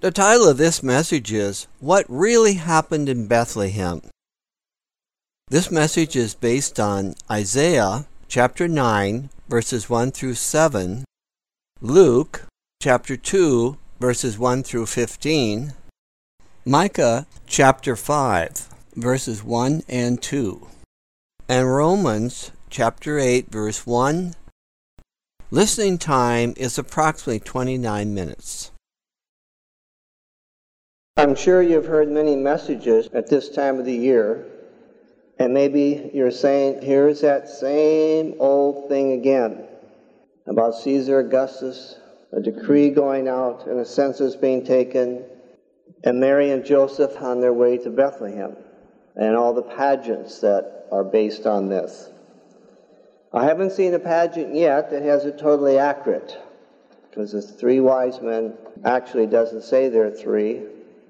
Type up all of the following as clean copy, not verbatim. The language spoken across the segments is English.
The title of this message is, What Really Happened in Bethlehem? This message is based on Isaiah chapter 9, verses 1 through 7, Luke chapter 2, verses 1 through 15, Micah chapter 5, verses 1 and 2, and Romans chapter 8, verse 1. Listening time is approximately 29 minutes. I'm sure you've heard many messages at this time of the year, and maybe you're saying, here's that same old thing again about Caesar Augustus, a decree going out and a census being taken, and Mary and Joseph on their way to Bethlehem, and all the pageants that are based on this. I haven't seen a pageant yet that has it totally accurate, because the three wise men actually doesn't say there are three.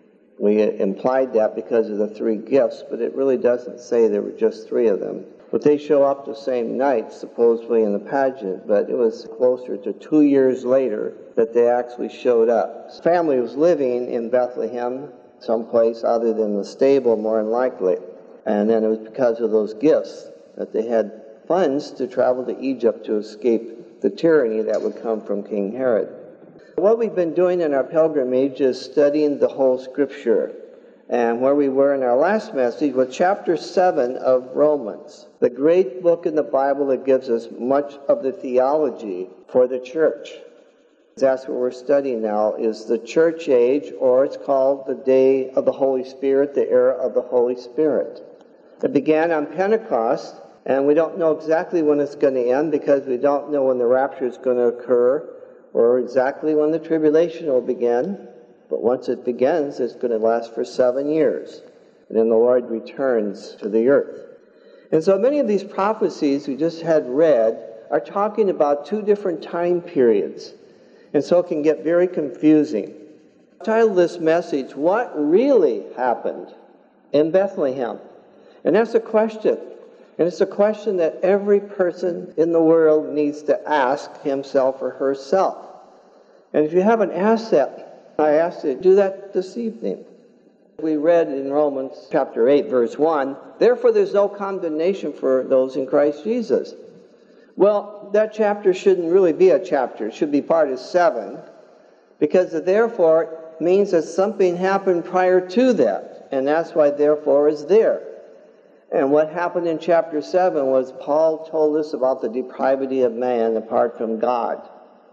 We implied that because of the three gifts, but it really doesn't say there were just three of them. But they show up the same night, supposedly in the pageant, but it was closer to 2 years later that they actually showed up. His family was living in Bethlehem, someplace other than the stable, more than likely. And then it was because of those gifts that they had funds to travel to Egypt to escape the tyranny that would come from King Herod. What we've been doing in our pilgrimage is studying the whole Scripture. And where we were in our last message was chapter 7 of Romans, the great book in the Bible that gives us much of the theology for the church. That's what we're studying now, is the church age, or it's called the day of the Holy Spirit, the era of the Holy Spirit. It began on Pentecost, and we don't know exactly when it's going to end because we don't know when the rapture is going to occur, or exactly when the tribulation will begin. But once it begins, it's going to last for 7 years. And then the Lord returns to the earth. And so many of these prophecies we just had read are talking about two different time periods. And so it can get very confusing. I titled this message, What Really Happened in Bethlehem? And that's a question. And it's a question that every person in the world needs to ask himself or herself. And if you haven't asked that, I ask you to do that this evening. We read in Romans chapter 8, verse 1, Therefore there's no condemnation for those in Christ Jesus. Well, that chapter shouldn't really be a chapter. It should be part of 7. Because the therefore means that something happened prior to that. And that's why therefore is there. And what happened in chapter 7 was Paul told us about the depravity of man apart from God.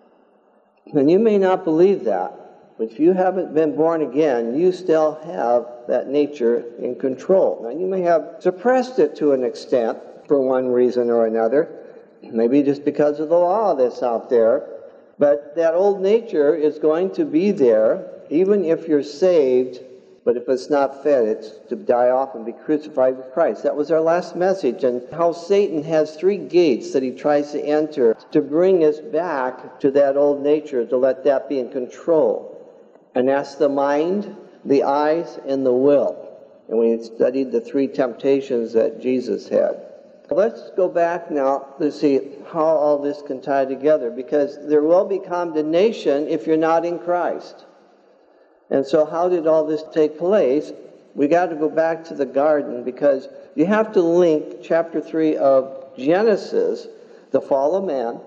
And you may not believe that, but if you haven't been born again, you still have that nature in control. Now, you may have suppressed it to an extent for one reason or another, maybe just because of the law that's out there, but that old nature is going to be there even if you're saved. But if it's not fed, it's to die off and be crucified with Christ. That was our last message, and how Satan has 3 gates that he tries to enter to bring us back to that old nature, to let that be in control. And that's the mind, the eyes, and the will. And we studied the 3 temptations that Jesus had. Let's go back now to see how all this can tie together, because there will be condemnation if you're not in Christ. And so how did all this take place? We got to go back to the garden, because you have to link chapter 3 of Genesis, the fall of man,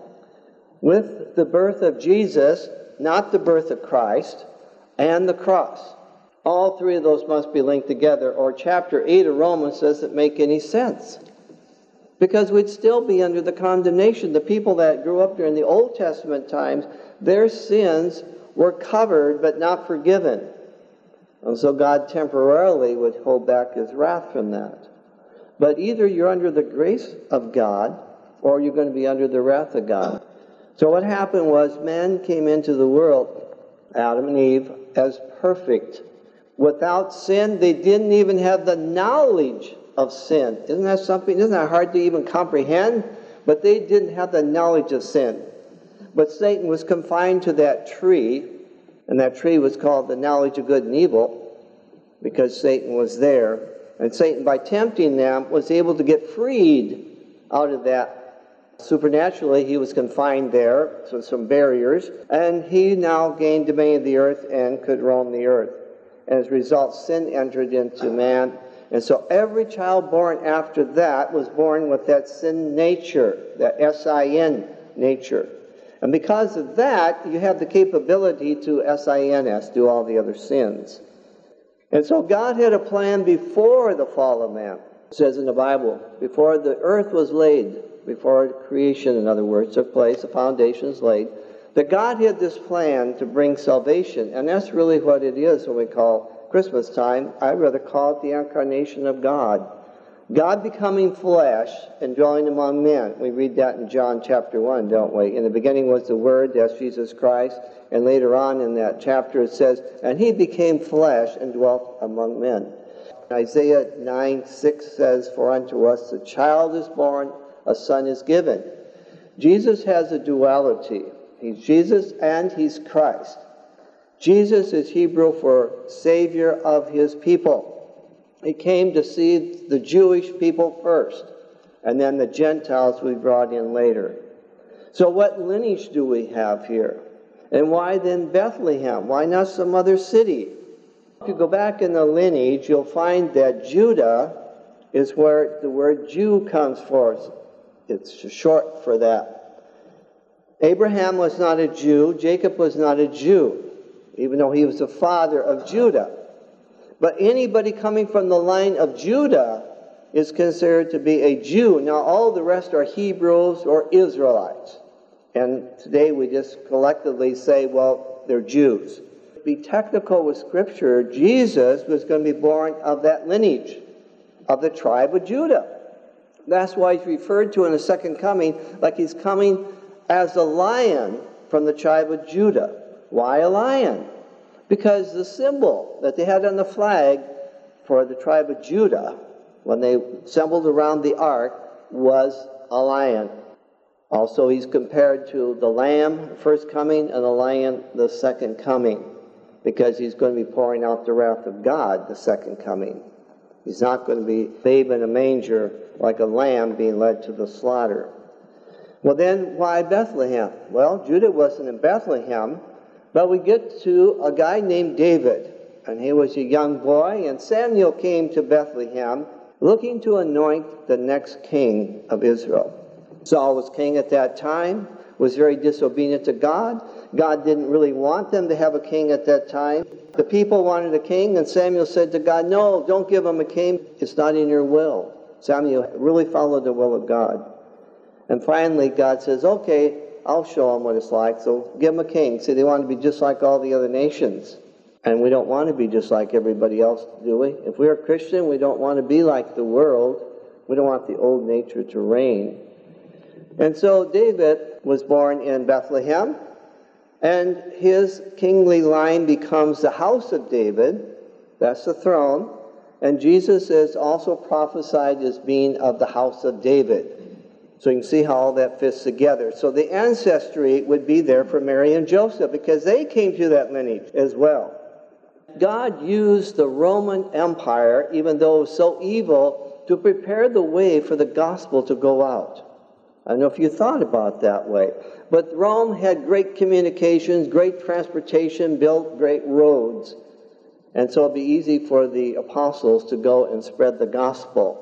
with the birth of Jesus, not the birth of Christ, and the cross. All 3 of those must be linked together, or chapter 8 of Romans doesn't make any sense. Because we'd still be under the condemnation. The people that grew up during the Old Testament times, their sins were covered but not forgiven. And so God temporarily would hold back his wrath from that. But either you're under the grace of God or you're going to be under the wrath of God. So what happened was man came into the world, Adam and Eve, as perfect. Without sin, they didn't even have the knowledge of sin. Isn't that something? Isn't that hard to even comprehend? But they didn't have the knowledge of sin. But Satan was confined to that tree, and that tree was called the knowledge of good and evil, because Satan was there. And Satan, by tempting them, was able to get freed out of that Supernaturally, he was confined there, so some barriers, and he now gained dominion of the earth and could roam the earth. And as a result, sin entered into man. And so every child born after that was born with that sin nature, that S-I-N nature. And because of that, you have the capability to S-I-N-S, do all the other sins. And so God had a plan before the fall of man. It says in the Bible, before the earth was laid, before creation, in other words, took place, the foundation is laid, that God had this plan to bring salvation. And that's really what it is when we call Christmas time. I'd rather call it the incarnation of God. God becoming flesh and dwelling among men. We read that in John chapter 1, don't we? In the beginning was the Word, that's Jesus Christ. And later on in that chapter it says, and he became flesh and dwelt among men. Isaiah 9:6 says, for unto us a child is born, a son is given. Jesus has a duality. He's Jesus and he's Christ. Jesus is Hebrew for Savior of his people. He came to see the Jewish people first, and then the Gentiles we brought in later. So what lineage do we have here? And why then Bethlehem? Why not some other city? If you go back in the lineage, you'll find that Judah is where the word Jew comes from. It's short for that. Abraham was not a Jew. Jacob was not a Jew, even though he was the father of Judah. But anybody coming from the line of Judah is considered to be a Jew. Now, all the rest are Hebrews or Israelites. And today we just collectively say, well, they're Jews. To be technical with Scripture, Jesus was going to be born of that lineage, of the tribe of Judah. That's why he's referred to in the second coming like he's coming as a lion from the tribe of Judah. Why a lion? Because the symbol that they had on the flag for the tribe of Judah, when they assembled around the ark, was a lion. Also, he's compared to the lamb, the first coming, and the lion, the second coming, because he's going to be pouring out the wrath of God, the second coming. He's not going to be babe in a manger like a lamb being led to the slaughter. Well, then, why Bethlehem? Well, Judah wasn't in Bethlehem, but we get to a guy named David, and he was a young boy, and Samuel came to Bethlehem looking to anoint the next king of Israel. Saul was king at that time, was very disobedient to God. God didn't really want them to have a king at that time. The people wanted a king, and Samuel said to God, no, don't give them a king. It's not in your will. Samuel really followed the will of God. And finally, God says, okay, I'll show them what it's like, so give them a king. See, they want to be just like all the other nations. And we don't want to be just like everybody else, do we? If we're a Christian, we don't want to be like the world. We don't want the old nature to reign. And so David was born in Bethlehem, and his kingly line becomes the house of David. That's the throne. And Jesus is also prophesied as being of the house of David. So you can see how all that fits together. So the ancestry would be there for Mary and Joseph because they came to that lineage as well. God used the Roman Empire, even though it was so evil, to prepare the way for the gospel to go out. I don't know if you thought about it that way. But Rome had great communications, great transportation, built great roads. And so it'd be easy for the apostles to go and spread the gospel.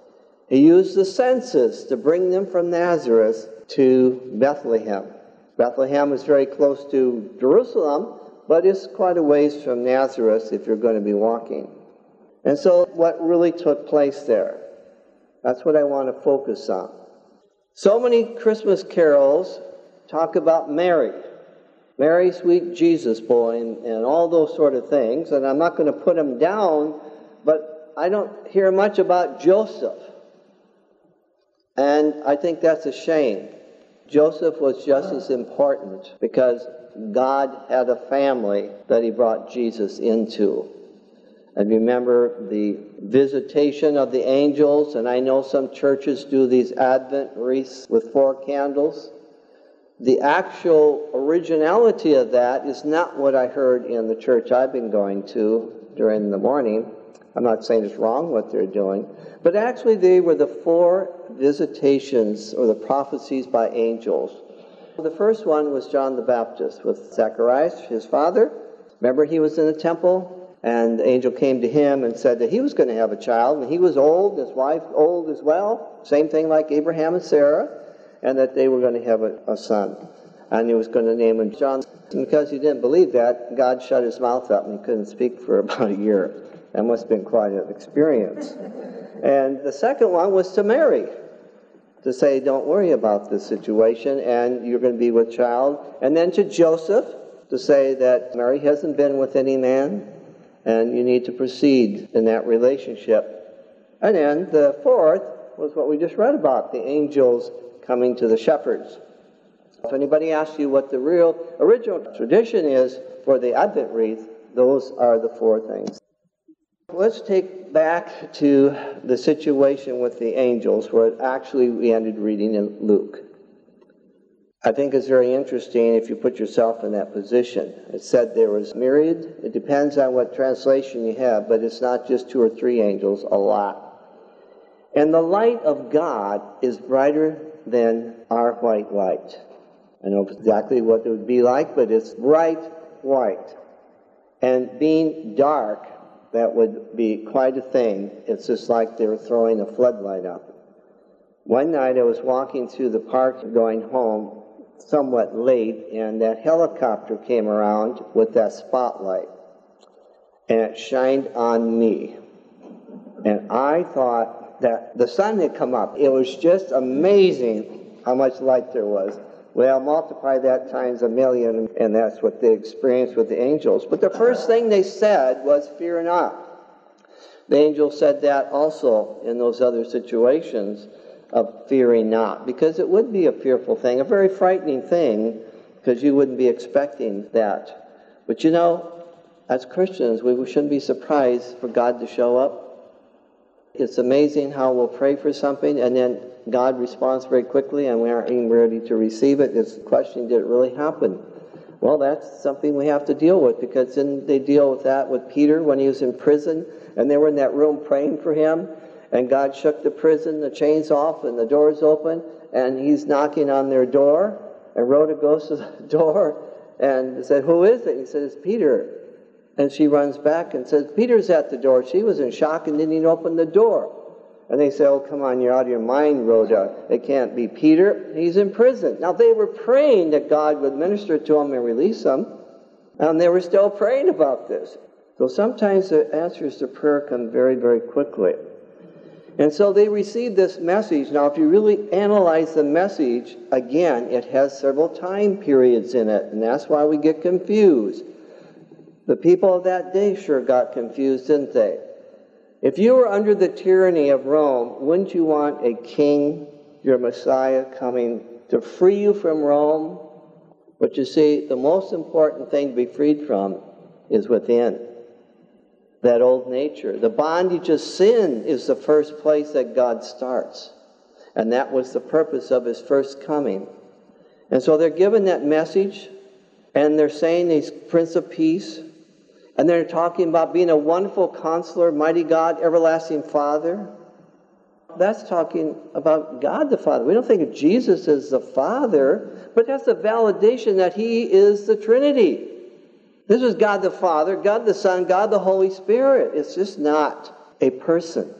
He used the census to bring them from Nazareth to Bethlehem. Bethlehem is very close to Jerusalem, but it's quite a ways from Nazareth if you're going to be walking. And so what really took place there? That's what I want to focus on. So many Christmas carols talk about Mary. Mary, sweet Jesus boy, and all those sort of things. And I'm not going to put them down, but I don't hear much about Joseph. And I think that's a shame. Joseph was just as important because God had a family that he brought Jesus into. And remember the visitation of the angels, and I know some churches do these Advent wreaths with 4 candles. The actual originality of that is not what I heard in the church I've been going to during the morning. I'm not saying it's wrong what they're doing, but actually they were the 4 visitations or the prophecies by angels. The first one was John the Baptist with Zacharias, his father. Remember, he was in the temple, and the angel came to him and said that he was going to have a child, and he was old, his wife old as well, same thing like Abraham and Sarah, and that they were going to have a son. And he was going to name him John. And because he didn't believe that, God shut his mouth up and he couldn't speak for about a year. That must have been quite an experience. And the second one was to Mary, to say, don't worry about this situation, and you're going to be with child. And then to Joseph, to say that Mary hasn't been with any man, and you need to proceed in that relationship. And then the fourth was what we just read about, the angels coming to the shepherds. If anybody asks you what the real original tradition is for the Advent wreath, those are the 4 things. Let's take back to the situation with the angels, where actually we ended reading in Luke. I think it's very interesting if you put yourself in that position. It said there was myriad. It depends on what translation you have, but it's not just 2 or 3 angels, a lot. And the light of God is brighter than our white light. I know exactly what it would be like, but it's bright white. And being dark, that would be quite a thing. It's just like they were throwing a floodlight up. One night I was walking through the park going home, somewhat late, and that helicopter came around with that spotlight. And it shined on me. And I thought that the sun had come up. It was just amazing how much light there was. Well, multiply that times 1,000,000, and that's what they experienced with the angels. But the first thing they said was, fear not. The angel said that also in those other situations of fearing not, because it would be a fearful thing, a very frightening thing, because you wouldn't be expecting that. But you know, as Christians, we shouldn't be surprised for God to show up. It's amazing how we'll pray for something, and then God responds very quickly, and we aren't even ready to receive it. It's the question, did it really happen? Well, that's something we have to deal with, because then they deal with that with Peter when he was in prison, and they were in that room praying for him, and God shook the prison, the chains off, and the doors open, and he's knocking on their door, and Rhoda goes to the door and said, who is it? He said, it's Peter. And she runs back and says, Peter's at the door. She was in shock and didn't even open the door. And they say, oh, come on, you're out of your mind, Rhoda. It can't be Peter. He's in prison. Now, they were praying that God would minister to him and release him. And they were still praying about this. So sometimes the answers to prayer come very, very quickly. And so they received this message. Now, if you really analyze the message, again, it has several time periods in it. And that's why we get confused. The people of that day sure got confused, didn't they? If you were under the tyranny of Rome, wouldn't you want a king, your Messiah, coming to free you from Rome? But you see, the most important thing to be freed from is within. That old nature. The bondage of sin is the first place that God starts. And that was the purpose of his first coming. And so they're given that message, and they're saying he's Prince of Peace. And they're talking about being a wonderful counselor, mighty God, everlasting Father. That's talking about God the Father. We don't think of Jesus as the Father, but that's a validation that he is the Trinity. This is God the Father, God the Son, God the Holy Spirit. It's just not a person.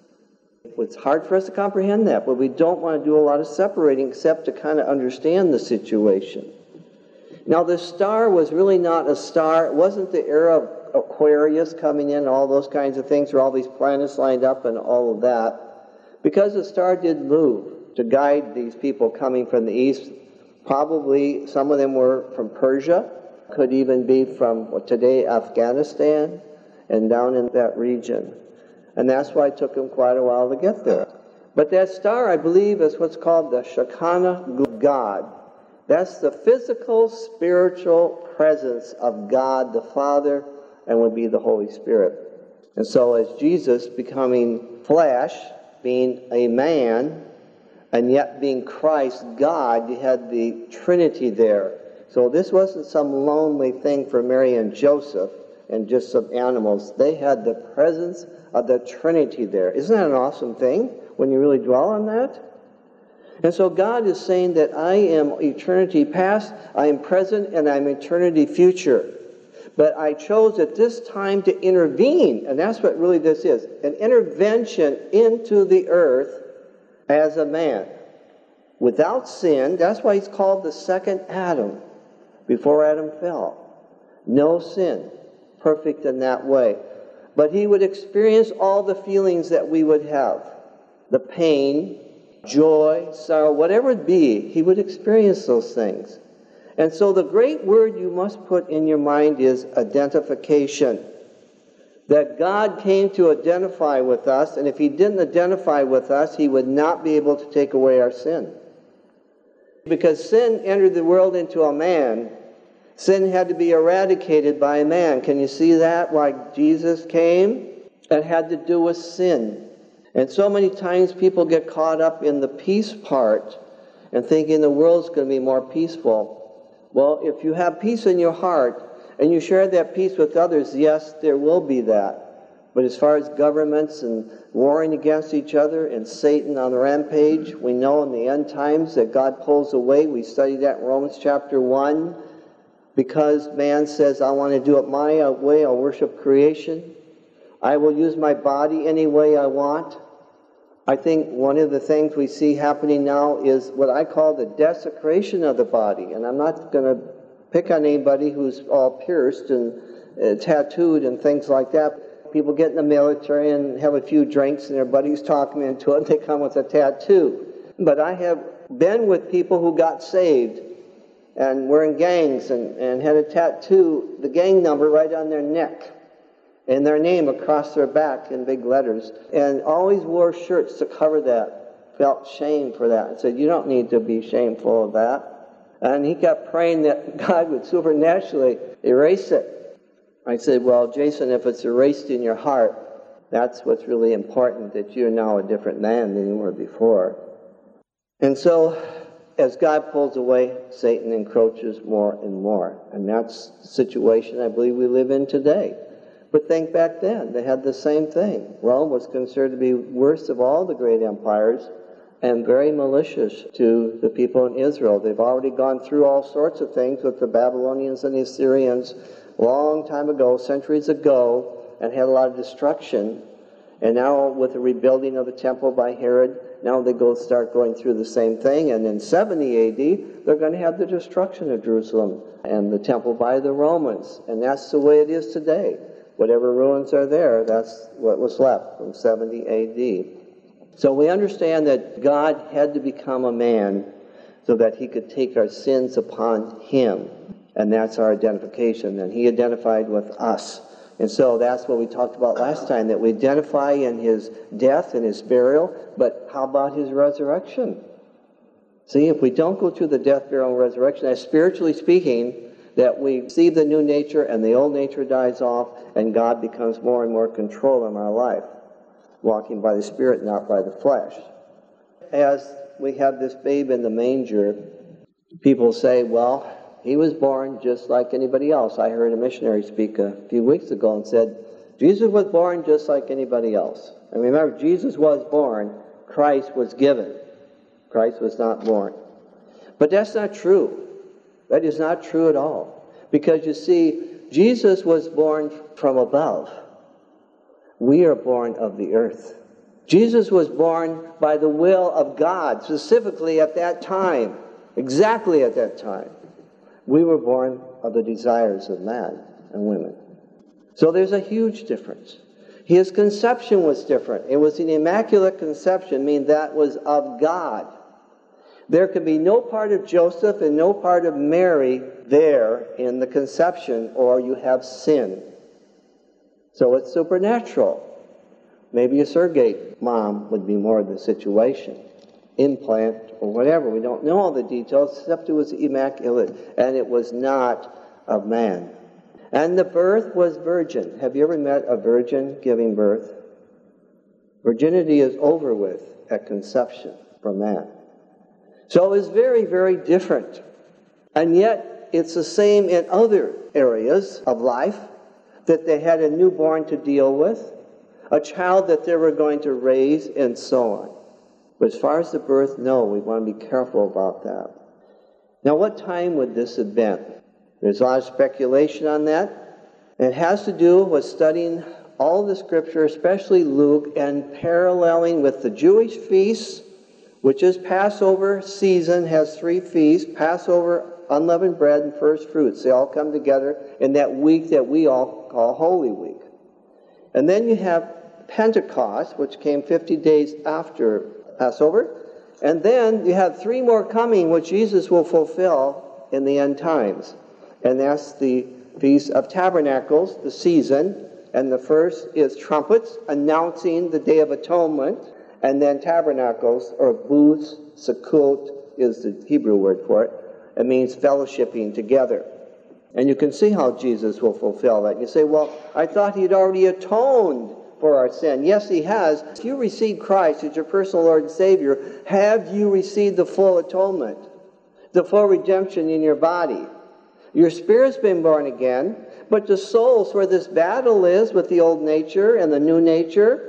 It's hard for us to comprehend that, but we don't want to do a lot of separating except to kind of understand the situation. Now, the star was really not a star. It wasn't the era of Aquarius coming in, all those kinds of things, where all these planets lined up and all of that. Because the star did move to guide these people coming from the east. Probably some of them were from Persia, could even be from today Afghanistan, and down in that region. And that's why it took them quite a while to get there. But that star, I believe, is what's called the Shekinah God. That's the physical, spiritual presence of God the Father, and would be the Holy Spirit. And so as Jesus becoming flesh, being a man, and yet being Christ, God, you had the Trinity there. So this wasn't some lonely thing for Mary and Joseph. and just some animals. They had the presence of the Trinity there. Isn't that an awesome thing when you really dwell on that? And so God is saying that I am eternity past, I am present, and I'm eternity future. But I chose at this time to intervene, and that's what really this is, an intervention into the earth as a man. Without sin, that's why he's called the second Adam, before Adam fell. No sin, perfect in that way. But he would experience all the feelings that we would have. The pain, joy, sorrow, whatever it be, he would experience those things. And so the great word you must put in your mind is identification. That God came to identify with us, and if he didn't identify with us, he would not be able to take away our sin. Because sin entered the world into a man, sin had to be eradicated by a man. Can you see that? Why Jesus came? It had to do with sin. And so many times people get caught up in the peace part and thinking the world's going to be more peaceful. Well, if you have peace in your heart and you share that peace with others, yes, there will be that. But as far as governments and warring against each other and Satan on the rampage, we know in the end times that God pulls away. We studied that in Romans chapter 1. Because man says, I want to do it my way, I'll worship creation. I will use my body any way I want. I think one of the things we see happening now is what I call the desecration of the body. And I'm not going to pick on anybody who's all pierced and tattooed and things like that. People get in the military and have a few drinks and their buddies talk them into it and they come with a tattoo. But I have been with people who got saved and were in gangs and had a tattoo, the gang number right on their neck, and their name across their back in big letters, and always wore shirts to cover that, felt shame for that, and said, you don't need to be shameful of that. And he kept praying that God would supernaturally erase it. I said, well, Jason, if it's erased in your heart, that's what's really important, that you're now a different man than you were before. And so, as God pulls away, Satan encroaches more and more. And that's the situation I believe we live in today. But think back then, they had the same thing. Rome was considered to be worst of all the great empires and very malicious to the people in Israel. They've already gone through all sorts of things with the Babylonians and the Assyrians a long time ago, centuries ago, and had a lot of destruction. And now with the rebuilding of the temple by Herod, now they start going through the same thing. And in 70 AD, they're going to have the destruction of Jerusalem and the temple by the Romans. And that's the way it is today. Whatever ruins are there, that's what was left from 70 AD. So we understand that God had to become a man so that he could take our sins upon him. And that's our identification. And he identified with us. And so that's what we talked about last time, that we identify in his death and his burial, but how about his resurrection? See, if we don't go through the death, burial, and resurrection, as spiritually speaking, that we see the new nature and the old nature dies off and God becomes more and more control in our life, walking by the Spirit, not by the flesh. As we have this babe in the manger, people say, well, he was born just like anybody else. I heard a missionary speak a few weeks ago and said, Jesus was born just like anybody else. And remember, Jesus was born, Christ was given. Christ was not born. But that's not true. That is not true at all. Because you see, Jesus was born from above. We are born of the earth. Jesus was born by the will of God, specifically at that time, exactly at that time. We were born of the desires of men and women. So there's a huge difference. His conception was different. It was an immaculate conception, meaning that was of God. There could be no part of Joseph and no part of Mary there in the conception, or you have sin. So it's supernatural. Maybe a surrogate mom would be more the situation. Implant or whatever. We don't know all the details, except it was immaculate, and it was not of man. And the birth was virgin. Have you ever met a virgin giving birth? Virginity is over with at conception for man. So it's very, very different. And yet, it's the same in other areas of life. that they had a newborn to deal with, a child that they were going to raise, and so on. But as far as the birth, no, we want to be careful about that. Now, what time would this have been? There's a lot of speculation on that. It has to do with studying all the Scripture, especially Luke, and paralleling with the Jewish feasts, which is Passover season, has 3 feasts: Passover, unleavened bread, and first fruits. They all come together in that week that we all call Holy Week. And then you have Pentecost, which came 50 days after Passover. And then you have 3 more coming, which Jesus will fulfill in the end times. And that's the Feast of Tabernacles, the season. And the first is trumpets, announcing the Day of Atonement. And then tabernacles, or booths, sukkot is the Hebrew word for it. It means fellowshipping together. And you can see how Jesus will fulfill that. You say, well, I thought he'd already atoned for our sin. Yes, he has. If you receive Christ as your personal Lord and Savior, have you received the full atonement, the full redemption in your body? Your spirit's been born again, but the soul's where this battle is with the old nature and the new nature.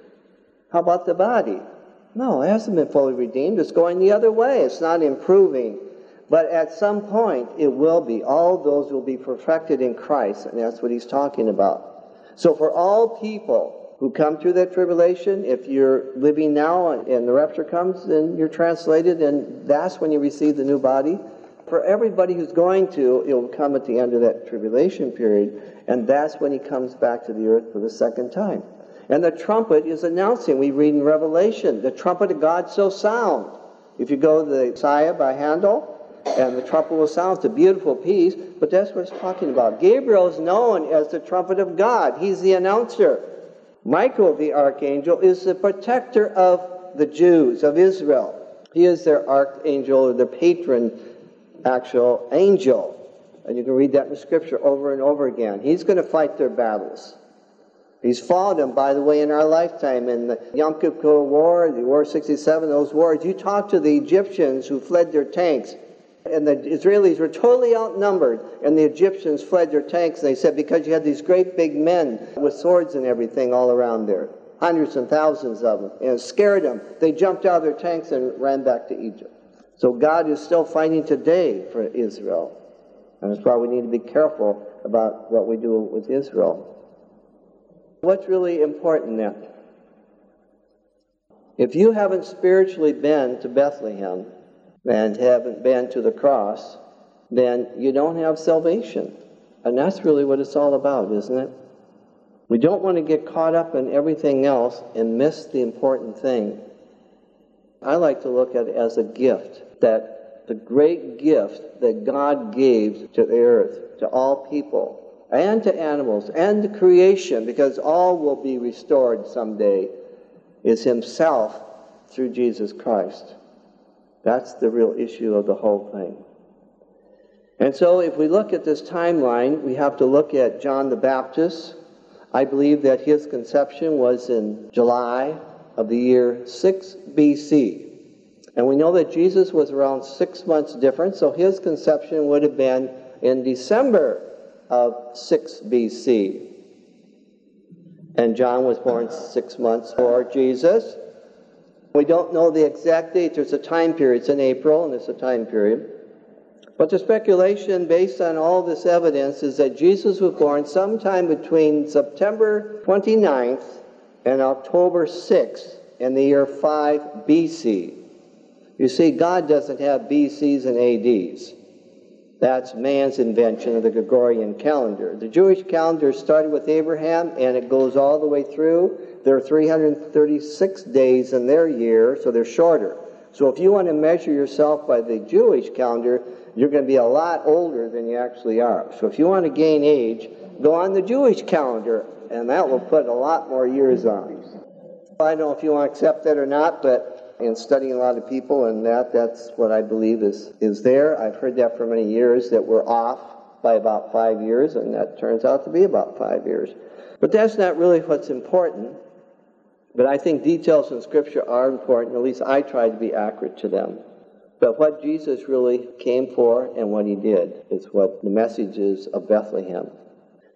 How about the body? No, it hasn't been fully redeemed. It's going the other way. It's not improving. But at some point, it will be. All those will be perfected in Christ, and that's what he's talking about. So for all people who come through that tribulation, if you're living now and the rapture comes, then you're translated, and that's when you receive the new body. For everybody who's going to, it will come at the end of that tribulation period, and that's when he comes back to the earth for the second time. And the trumpet is announcing, we read in Revelation, the trumpet of God so sound. If you go to the Messiah by Handel, and the trumpet will sound, it's a beautiful piece, but that's what it's talking about. Gabriel is known as the trumpet of God. He's the announcer. Michael, the archangel, is the protector of the Jews, of Israel. He is their archangel, or their patron, actual angel. And you can read that in the Scripture over and over again. He's going to fight their battles. He's fought them, by the way, in our lifetime. In the Yom Kippur War, the War 67, those wars, you talk to the Egyptians who fled their tanks. And the Israelis were totally outnumbered, and the Egyptians fled their tanks. And they said, because you had these great big men with swords and everything all around there, hundreds and thousands of them, and it scared them. They jumped out of their tanks and ran back to Egypt. So God is still fighting today for Israel. And that's why we need to be careful about what we do with Israel. What's really important then? If you haven't spiritually been to Bethlehem and haven't been to the cross, then you don't have salvation. And that's really what it's all about, isn't it? We don't want to get caught up in everything else and miss the important thing. I like to look at it as a gift, that the great gift that God gave to the earth, to all people, and to animals, and to creation, because all will be restored someday, is himself through Jesus Christ. That's the real issue of the whole thing. And so if we look at this timeline, we have to look at John the Baptist. I believe that his conception was in July of the year 6 BC. And we know that Jesus was around 6 months different, so his conception would have been in December of 6 BC. And John was born 6 months before Jesus. We don't know the exact date. There's a time period. It's in April, and it's a time period. But the speculation based on all this evidence is that Jesus was born sometime between September 29th and October 6th in the year 5 BC. You see, God doesn't have BCs and ADs. That's man's invention of the Gregorian calendar. The Jewish calendar started with Abraham, and it goes all the way through. There are 336 days in their year, so they're shorter. So if you want to measure yourself by the Jewish calendar, you're going to be a lot older than you actually are. So if you want to gain age, go on the Jewish calendar, and that will put a lot more years on. I don't know if you want to accept that or not, but in studying a lot of people and that's what I believe is there. I've heard that for many years, that we're off by about 5 years, and that turns out to be about 5 years. But that's not really what's important. But I think details in Scripture are important. At least I try to be accurate to them. But what Jesus really came for and what he did is what the message is of Bethlehem.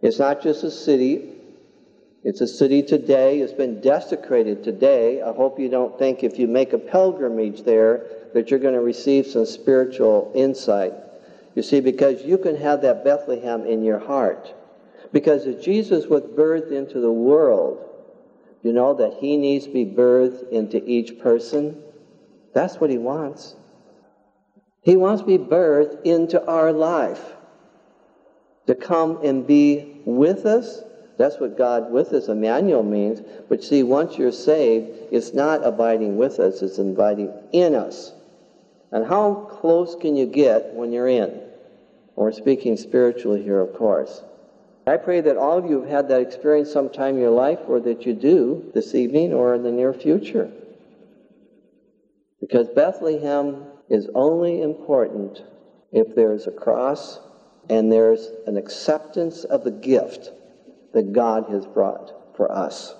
It's not just a city. It's a city today. It's been desecrated today. I hope you don't think if you make a pilgrimage there that you're going to receive some spiritual insight. You see, because you can have that Bethlehem in your heart. Because if Jesus was birthed into the world, you know that he needs to be birthed into each person. That's what he wants. He wants to be birthed into our life. To come and be with us. That's what God with us, Emmanuel, means. But see, once you're saved, it's not abiding with us, it's abiding in us. And how close can you get when you're in? We're speaking spiritually here, of course. I pray that all of you have had that experience sometime in your life, or that you do this evening or in the near future. Because Bethlehem is only important if there's a cross and there's an acceptance of the gift that God has brought for us.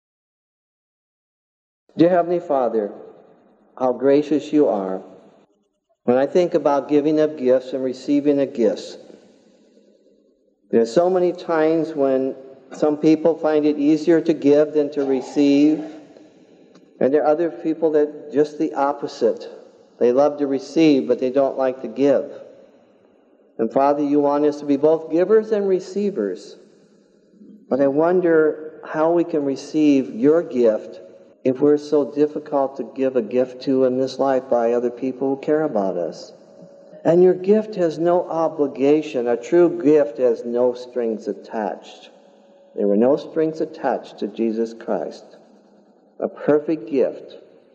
Dear Heavenly Father, how gracious you are. When I think about giving of gifts and receiving of gifts, there's so many times when some people find it easier to give than to receive, and there are other people that just the opposite. They love to receive, but they don't like to give. And Father, you want us to be both givers and receivers. But I wonder how we can receive your gift if we're so difficult to give a gift to in this life by other people who care about us. And your gift has no obligation. A true gift has no strings attached. There were no strings attached to Jesus Christ. A perfect gift.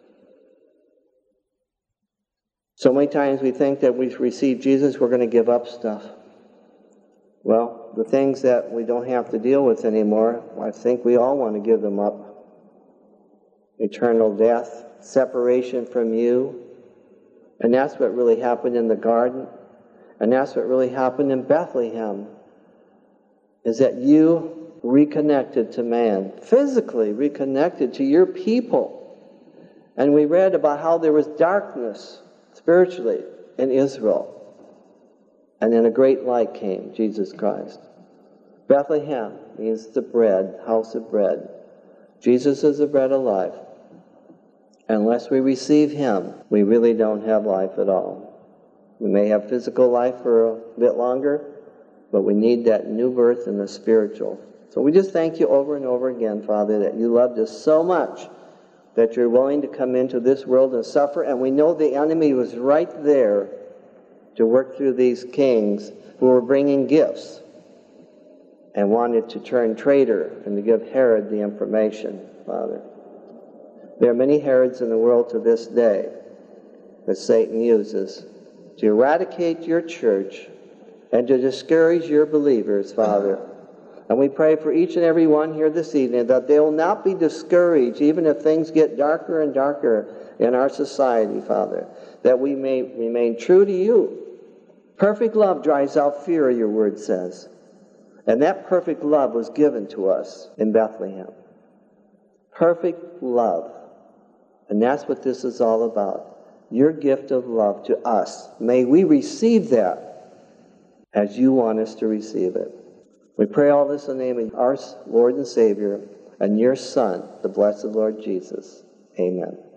So many times we think that we've received Jesus, we're going to give up stuff. Well, the things that we don't have to deal with anymore, I think we all want to give them up. Eternal death, separation from you. And that's what really happened in the garden. And that's what really happened in Bethlehem. Is that you reconnected to man. Physically reconnected to your people. And we read about how there was darkness spiritually in Israel. And then a great light came, Jesus Christ. Bethlehem means the bread, house of bread. Jesus is the bread of life. Unless we receive him, we really don't have life at all. We may have physical life for a bit longer, but we need that new birth in the spiritual. So we just thank you over and over again, Father, that you loved us so much that you're willing to come into this world and suffer. And we know the enemy was right there to work through these kings who were bringing gifts and wanted to turn traitor and to give Herod the information, Father. There are many Herods in the world to this day that Satan uses to eradicate your church and to discourage your believers, Father. And we pray for each and every one here this evening that they will not be discouraged even if things get darker and darker in our society, Father, that we may remain true to you. Perfect love drives out fear, your word says. And that perfect love was given to us in Bethlehem. Perfect love. And that's what this is all about. Your gift of love to us. May we receive that as you want us to receive it. We pray all this in the name of our Lord and Savior and your Son, the blessed Lord Jesus. Amen.